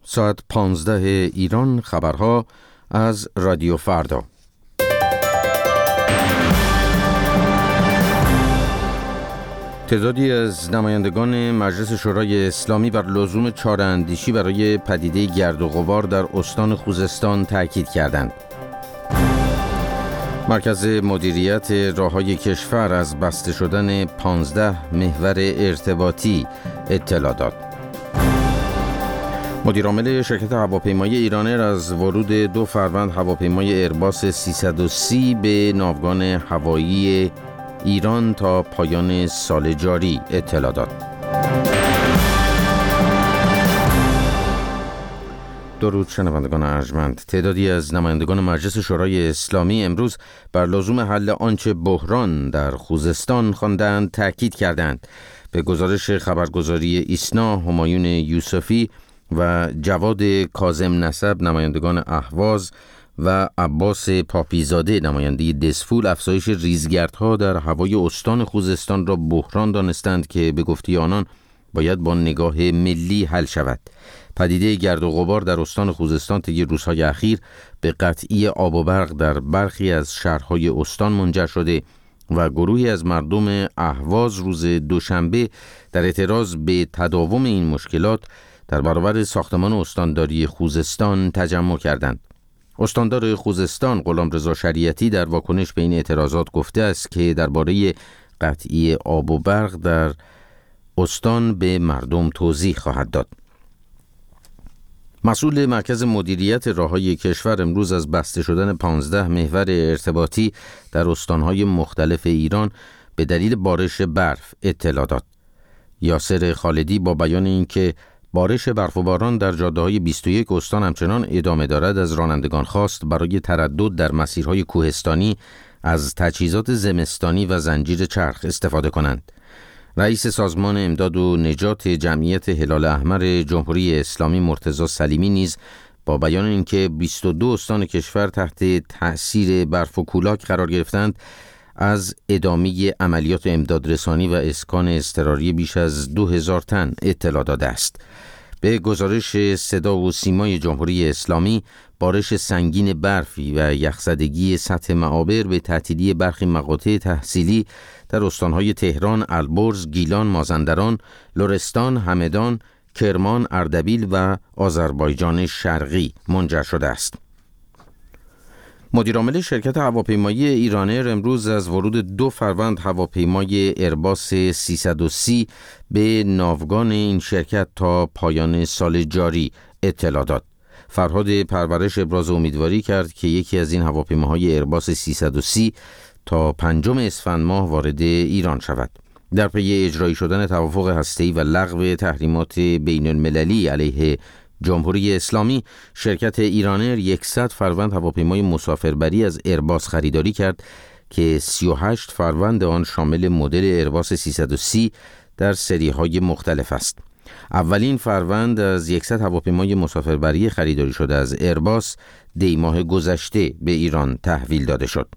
ساعت 15 ایران. خبرها از رادیو فردا. تعدادی از نمایندگان مجلس شورای اسلامی بر لزوم چاره‌اندیشی برای پدیده گرد و غبار در استان خوزستان تاکید کردند. مرکز مدیریت راههای کشور از بسته شدن 15 محور ارتباطی اطلاع داد. مدیرعامل شرکت هواپیمایی ایرانر از ورود 2 فروند هواپیمای ایرباس 330 به ناوگان هوایی ایران تا پایان سال جاری اطلاع داد. درود شنوندگان ارجمند. تعدادی از نمایندگان مجلس شورای اسلامی امروز بر لزوم حل آنچه بحران در خوزستان خواندند تاکید کردند. به گزارش خبرگزاری ایسنا، همایون یوسفی و جواد کاظم نسب نمایندگان اهواز و عباس پاپیزاده نماینده دسفول افزایش ریزگردها در هوای استان خوزستان را بحران دانستند که به گفته آنان باید با نگاه ملی حل شود. پدیده گرد و غبار در استان خوزستان طی روزهای اخیر به قطعی آب و برق در برخی از شهرهای استان منجر شده و گروهی از مردم اهواز روز دوشنبه در اعتراض به تداوم این مشکلات در برابر ساختمان استانداری خوزستان تجمع کردند. استاندار خوزستان غلامرضا شریعتی در واکنش به این اعتراضات گفته است که درباره قطعی آب و برق در استان به مردم توضیح خواهد داد. مسئول مرکز مدیریت راههای کشور امروز از بسته شدن 15 محور ارتباطی در استانهای مختلف ایران به دلیل بارش برف اطلاع داد. یاسر خالدی با بیان اینکه بارش برف و باران در جاده‌های 21 استان همچنان ادامه دارد از رانندگان خواست برای تردد در مسیرهای کوهستانی از تجهیزات زمستانی و زنجیر چرخ استفاده کنند. رئیس سازمان امداد و نجات جمعیت هلال احمر جمهوری اسلامی مرتضی سلیمی نیز با بیان اینکه 22 استان کشور تحت تأثیر برف و کولاک قرار گرفتند از ادامه عملیات امدادرسانی و اسکان اضطراری بیش از 2000 تن اطلاع داده است. به گزارش صدا و سیمای جمهوری اسلامی، بارش سنگین برفی و یخزدگی سطح معابر به تعطیلی برخی مقاطع تحصیلی در استانهای تهران، البرز، گیلان، مازندران، لرستان، همدان، کرمان، اردبیل و آذربایجان شرقی منجر شده است. مدیرعامل شرکت هواپیمایی ایرانر امروز از ورود 2 فروند هواپیمای ایرباس 330 به ناوگان این شرکت تا پایان سال جاری اطلاع داد. فرهاد پرورش ابراز امیدواری کرد که یکی از این هواپیماهای ایرباس 330 تا 5 اسفند ماه وارد ایران شود. در پی اجرایی شدن توافق هسته‌ای و لغو تحریمات بین المللی علیه جمهوری اسلامی، شرکت ایرانر 100 فروند هواپیمای مسافربری از ایرباس خریداری کرد که 38 فروند آن شامل مدل ایرباس 330 در سری‌های مختلف است. اولین فروند از 100 هواپیمای مسافربری خریداری شده از ایرباس دی ماه گذشته به ایران تحویل داده شد.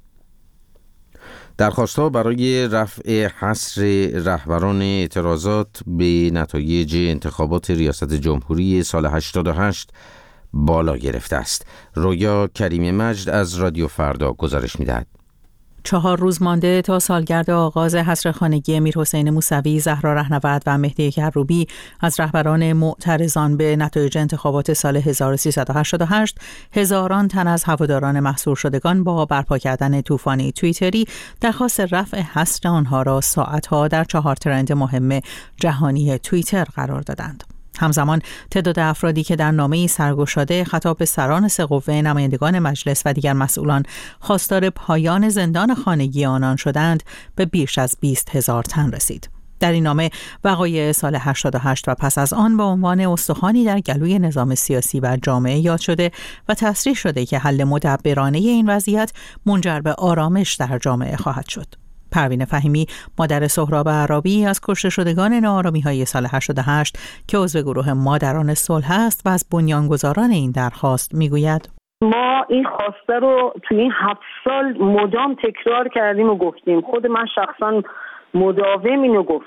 درخواست‌ها برای رفع حصر رهبران اعتراضات به نتایج انتخابات ریاست جمهوری سال 88 بالا گرفته است. رویا کریم مجد از رادیو فردا گزارش می‌دهد. 4 روز مانده تا سالگرد آغاز حصر خانگی امیرحسین موسوی، زهرا رهنورد و مهدی کروبی از رهبران معترضان به نتایج انتخابات سال 1388، هزاران تن از هواداران محصور شدگان با برپا کردن طوفان توییتری درخواست رفع حصر آنها را ساعتها در 4 ترند مهم جهانی توییتر قرار دادند. همزمان تعداد افرادی که در نامه‌ای سرگشاده خطاب به سران 3 قوه، نمایندگان مجلس و دیگر مسئولان خواستار پایان زندان خانگی آنان شدند به بیش از 20,000 تن رسید. در این نامه وقایع سال 88 و پس از آن به عنوان استخوانی در گلوی نظام سیاسی و جامعه یاد شده و تصریح شده که حل مدبرانه این وضعیت منجر به آرامش در جامعه خواهد شد. پروین فهیمی، مادر سهراب عرابی، از کشته شدگان ناآرامی‌های سال 88 که عضو گروه مادران صلح است و از بنیانگذاران این درخواست میگوید: ما این خواسته رو توی این 7 سال مدام تکرار کردیم و گفتیم. خود من شخصا مداوم اینو گفتم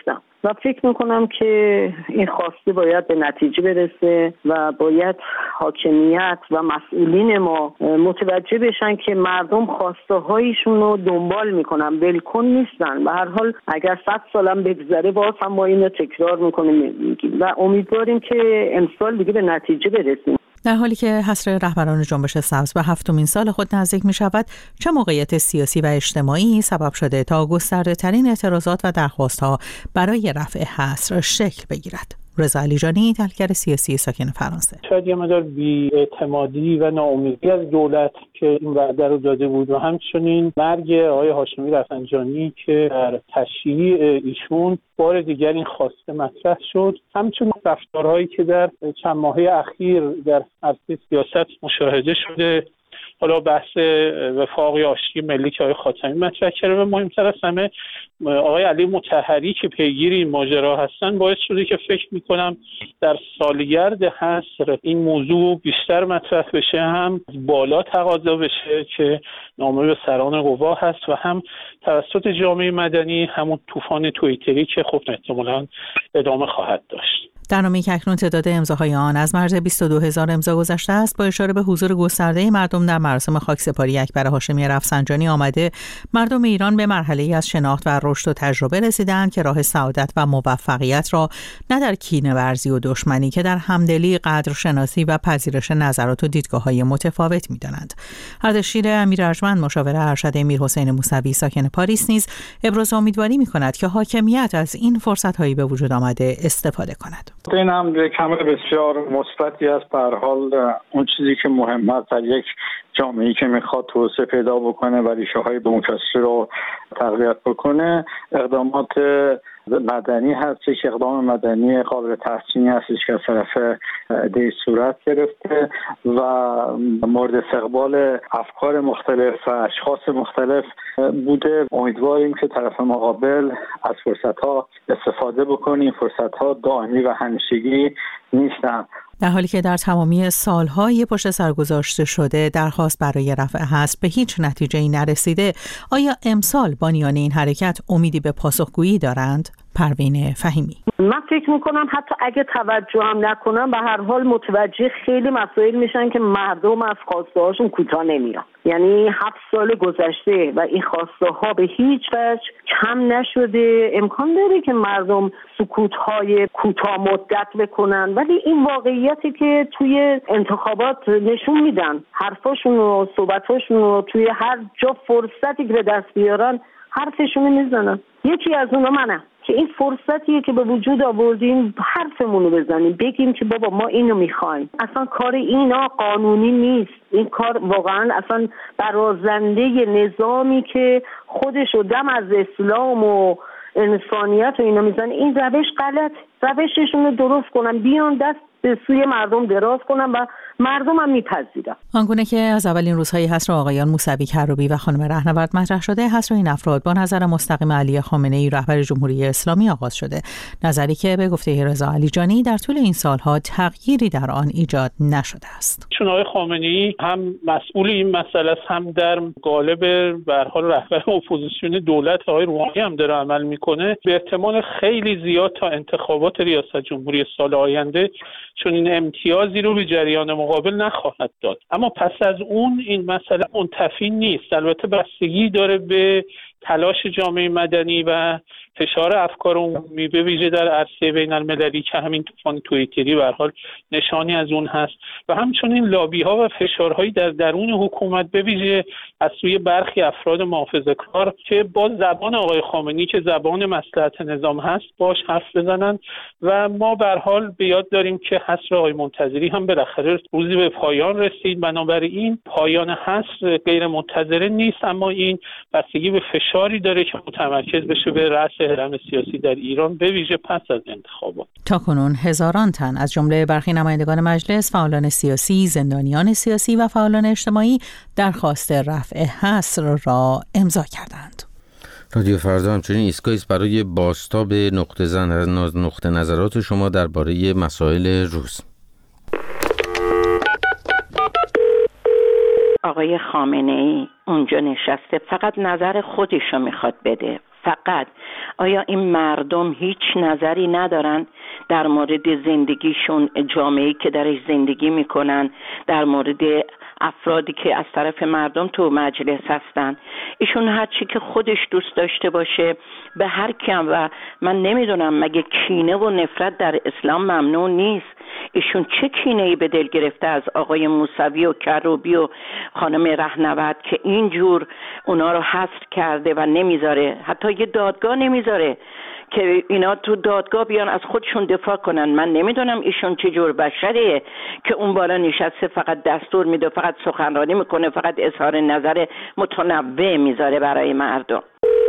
و فکر میکنم که این خواسته باید به نتیجه برسه و باید حاکمیت و مسئولین ما متوجه بشن که مردم خواسته هایشون رو دنبال میکنن، ولکن نیستن. به هر حال اگر 100 سالم بگذره باز هم ما اینو تکرار میکنیم و امیدواریم که امسال دیگه به نتیجه برسیم. در حالی که حصر رهبران جنبش سبز به 7مین سال خود نزدیک می شود، چه موقعیت سیاسی و اجتماعی سبب شده تا گسترده ترین اعتراضات و درخواست‌ها برای رفع حصر شکل بگیرد؟ رضا علیجانی، تحلیلگر سیاسی ساکن فرانسه: شاید یه مقدار بی‌اعتمادی و ناامیدی از دولت که این وعده رو داده بود و همچنین مرگ آقای هاشمی رفسنجانی که در تشییع ایشون بار دیگر این خواسته مطرح شد، همچنین رفتارهایی که در چند ماهه اخیر در عرصه سیاست مشاهده شده. حالا بحث وفاق یا آشتی ملی که آقای خاتمی مطرح کرده و مهمتر از همه آقای علی مطهری که پیگیر این ماجرا هستن، باعث شده که فکر میکنم در سالگرد حصر این موضوع بیشتر مطرح بشه، هم بالا تقاضا بشه که نامه به سران قوا هست و هم توسط جامعه مدنی، همون طوفان توییتری که خب احتمالاً ادامه خواهد داشت. در نامه‌ای که اکنون تعداد امضاهای آن از مرز 22,000 امضا گذشته است، با اشاره به حضور گسترده مردم در مراسم خاکسپاری اکبر هاشمی رفسنجانی آمده مردم ایران به مرحله‌ای از شناخت و رشد و تجربه رسیدند که راه سعادت و موفقیت را نه در کینه‌ورزی و دشمنی که در همدلی، قدرشناسی و پذیرش نظرات و دیدگاه‌های متفاوت می‌دانند. اردشیر امیر ارجمند، مشاور ارشد امیرحسین موسوی ساکن پاریس، نیز ابراز امیدواری می‌کند که حاکمیت از این فرصت‌هایی به وجود آمده استفاده کند. این هم یک عمل بسیار مثبتی است. به هر حال اون چیزی که مهم است در یک جامعه‌ای که میخواد توسعه پیدا بکنه و ریشه‌های دموکراسی رو تقویت بکنه، اقدامات مدنی هست. یک اقدام مدنی قابل تحسینی هستش که از طرف عده‌ای صورت گرفته و مورد استقبال افکار مختلف و اشخاص مختلف بوده. امیدواریم که طرف مقابل از فرصت‌ها استفاده بکنه. این فرصت‌ها دائمی و همیشگی نیستن. در حالی که در تمامی سالهای پشت سر گذاشته شده درخواست برای رفع حصر به هیچ نتیجه‌ای نرسیده، آیا امسال بانیان این حرکت امیدی به پاسخگویی دارند؟ پروین فهیمی: من فکر میکنم حتی اگه توجه هم نکنم به هر حال متوجه خیلی مسائل میشن که مردم از خواسته هاشون کوتاه نمیان. یعنی 7 سال گذشته و این خواسته ها به هیچ وجه کم نشده. امکان داره که مردم سکوت های کوتاه مدت بکنن، ولی این واقعیتی که توی انتخابات نشون میدن، حرفاشون و صحبتاشون رو توی هر جا فرصتی که به دست بیارن حرفشون رو میزنن. یکی از اونا منم که این فرصتیه که به وجود آوردیم حرفمون رو بزنیم، بگیم که بابا ما اینو میخوایم. اصلا کار اینا قانونی نیست. این کار واقعا اصلا برازنده نظامی که خودشو دم از اسلام و انسانیت و اینا میزنه. این روش غلط. روششون رو درست کنن، بیان دست به سوی مردم دراز کنن و مردم هم میپذیرن. آنگونه که از اولین روزهای حصر آقایان موسوی کروبی و خانم رهنورد مطرح شده، حصر این افراد با نظر مستقیم علی خامنه‌ای رهبر جمهوری اسلامی آغاز شده، نظری که به گفته رضا علیجانی در طول این سالها تغییری در آن ایجاد نشده است. چون آقای خامنه‌ای هم مسئول این مسئله است، هم در قالب به هر حال رهبر اپوزیسیون دولت آقای روحانی هم داره عمل میکنه، به احتمال خیلی زیاد تا انتخابات ریاست جمهوری سال آینده چون این امتیازی رو به جریان مقابل نخواهد داد. اما پس از اون این مسئله منتفی نیست. البته بستگی داره به تلاش جامعه مدنی و فشار افکار عمومی به ویژه در عرصه بین المللی که همین طوفان توییتری به هر حال نشانی از اون هست و همچنین لابی ها و فشارهایی در درون حکومت به ویژه از سوی برخی افراد محافظه‌کار که با زبان آقای خامنه‌ای که زبان مصلحت نظام هست باش حرف بزنن و ما به هر حال به یاد داریم که حصر آقای منتظری هم بالاخره روزی به پایان رسید. بنابراین پایان حصر غیر منتظره نیست، اما این بستگی به فشاری داره که متمرکز بشه به رأس هرم سیاسی در ایران به ویژه پس از انتخابات. تاکنون هزاران تن از جمله برخی نمایندگان مجلس، فعالان سیاسی، زندانیان سیاسی و فعالان اجتماعی درخواست رفع حصر را امضا کردند. رادیو فردا همچنین ایستگاهی است برای بازتاب نقطه نظرات شما درباره مسائل روز. آقای خامنه‌ای اونجا نشسته، فقط نظر خودشو میخواد بده فقط آیا این مردم هیچ نظری ندارن در مورد زندگیشون، جامعه‌ای که درش زندگی میکنن، در مورد افرادی که از طرف مردم تو مجلس هستن؟ ایشون هر چی که خودش دوست داشته باشه به هر کیم، و من نمیدونم مگه کینه و نفرت در اسلام ممنوع نیست؟ ایشون چه کینه‌ای به دل گرفته از آقای موسوی و کروبی و خانم رهنورد که اینجور اونا رو حذف کرده و نمیذاره، حتی یه دادگاه نمیذاره که اینا تو دادگاه بیان از خودشون دفاع کنن. من نمیدونم ایشون چه جور بشریه که اون بالا نشسته فقط دستور میده، فقط سخنرانی میکنه، فقط اظهار نظر متنوع میذاره برای مردم.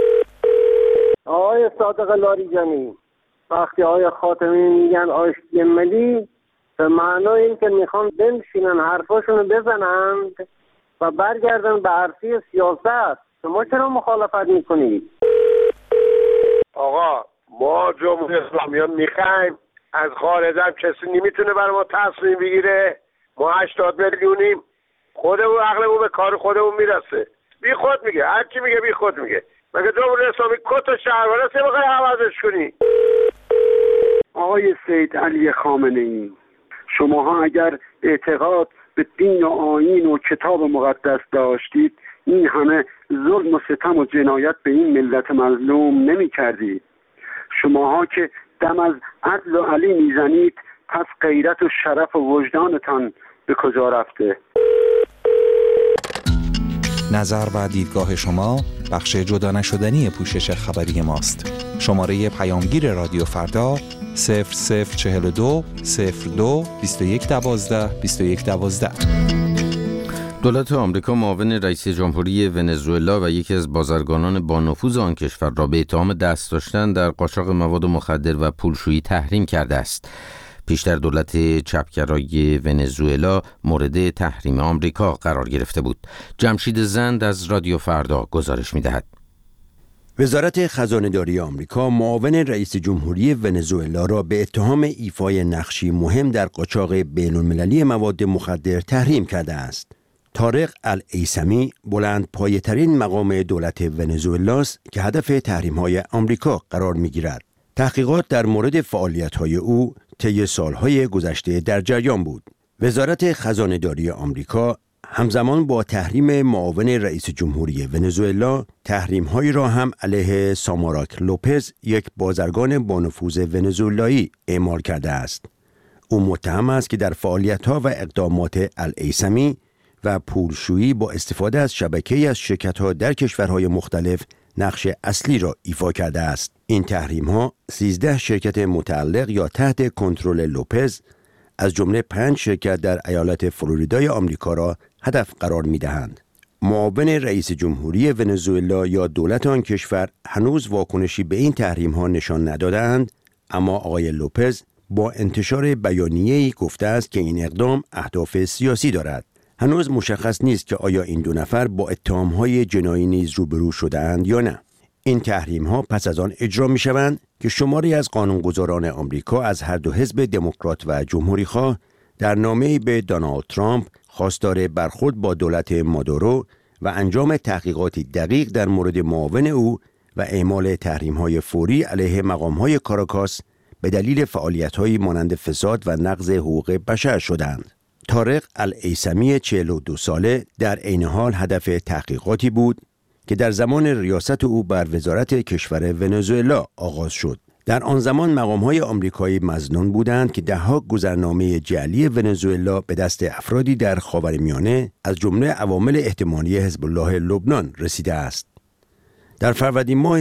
آقای صادق لاریجانی، وقتی آقای خاتمی میگن آشتی ملی، به معنای این که میخوان بنشینن حرفاشونو بزنند و برگردن به عرصه سیاست. شما چرا مخالفت میکنید؟ آقا ما جمهوری اسلامی میخوایم، از خارج هم کسی نمیتونه برای ما تصمیم بگیره. ما 80 میلیونیم، خودمون عقلمون به کار خودمون میرسه. بی خود میگه، هر کی میگه بی خود میگه. مگه جمهوری اسلامی کت و شهروند است میخوای عوضش کنی؟ آقای سید علی خامنه‌ای، شماها اگر اعتقاد به دین و آیین و کتاب مقدس داشتید، این همه ظلم و ستم و جنایت به این ملت مظلوم نمی کردید. شماها که دم از عدل و علی میزنید، پس غیرت و شرف و وجدانتان به کجا رفته؟ نظر و دیدگاه شما بخش جدا نشدنی پوشش خبری ماست. شماره پیامگیر رادیو فردا 0042 02 21 12 21 12. دولت آمریکا معاون رئیس جمهوری ونزوئلا و یکی از بازرگانان با نفوذ آن کشور را به اتهام دست داشتن در قاچاق مواد مخدر و پولشویی تحریم کرده است. پیشتر دولت چپگرای ونزوئلا مورد تحریم آمریکا قرار گرفته بود. جمشید زند از رادیو فردا گزارش می‌دهد. وزارت خزانه‌داری آمریکا معاون رئیس جمهوری ونزوئلا را به اتهام ایفای نقشی مهم در قاچاق بین‌المللی مواد مخدر تحریم کرده است. طارق الایسمی بلند پایه‌ترین مقام دولت ونزوئلاست که هدف تحریم‌های آمریکا قرار می‌گیرد. تحقیقات در مورد فعالیت‌های او طی سال‌های گذشته در جریان بود. وزارت خزانه‌داری آمریکا همزمان با تحریم معاون رئیس جمهوری ونزوئلا تحریم‌هایی را هم علیه ساماراک لوپز، یک بازرگان با نفوذ ونزوئلایی، اعمال کرده است. او متهم است که در فعالیت‌ها و اقدامات الایسمی و پولشویی با استفاده از شبکه‌ای از شرکت‌ها در کشورهای مختلف نقش اصلی را ایفا کرده است. این تحریم‌ها 13 شرکت متعلق یا تحت کنترل لوپز از جمله 5 شرکت در ایالت فلوریدای آمریکا را هدف قرار می‌دهند. معاون رئیس جمهوری ونزوئلا یا دولت آن کشور هنوز واکنشی به این تحریم‌ها نشان ندادند، اما آقای لوپز با انتشار بیانیه‌ای گفته است که این اقدام اهداف سیاسی دارد. هنوز مشخص نیست که آیا این دو نفر با اتهام‌های جنایی نیز روبرو شده‌اند یا نه. این تحریم‌ها پس از آن اجرا می‌شوند که شماری از قانونگذاران آمریکا از هر دو حزب دموکرات و جمهوری‌خواه در نامه‌ای به دونالد ترامپ خواستار برخورد با دولت مادورو و انجام تحقیقاتی دقیق در مورد معاون او و اعمال تحریم‌های فوری علیه مقام‌های کاراکاس به دلیل فعالیت‌هایی مانند فساد و نقض حقوق بشر شدند. طارق الایسمی 42 ساله در عین حال هدف تحقیقاتی بود که در زمان ریاست او بر وزارت کشور ونزوئلا آغاز شد. در آن زمان مقام‌های آمریکایی مظنون بودند که ده‌ها گذرنامه جعلی ونزوئلا به دست افرادی در خاورمیانه از جمله عوامل احتمالی حزب الله لبنان رسیده است. در فروردین ماه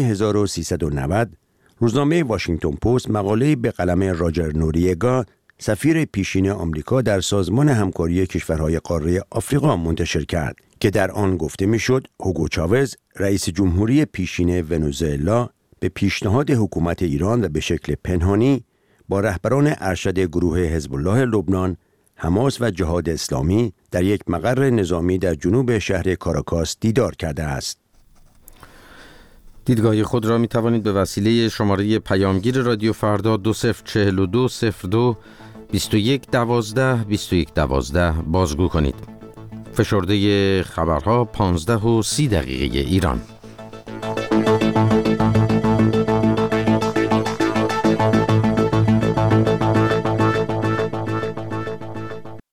1390 روزنامه واشنگتن پست مقاله‌ای به قلم راجر نوریگا، سفیر پیشین آمریکا در سازمان همکاری کشورهای قاره آفریقا، منتشر کرد که در آن گفته میشد هوگو چاوز، رئیس جمهوری پیشین ونزوئلا، به پیشنهاد حکومت ایران و به شکل پنهانی با رهبران ارشد گروه حزب الله لبنان، حماس و جهاد اسلامی در یک مقر نظامی در جنوب شهر کاراکاس دیدار کرده است. دیدگاه خود را می توانید به وسیله شماره پیامگیر رادیو فردا 2042 02 21 12 21 12 بازگو کنید. فشرده خبرها 15:30 ایران.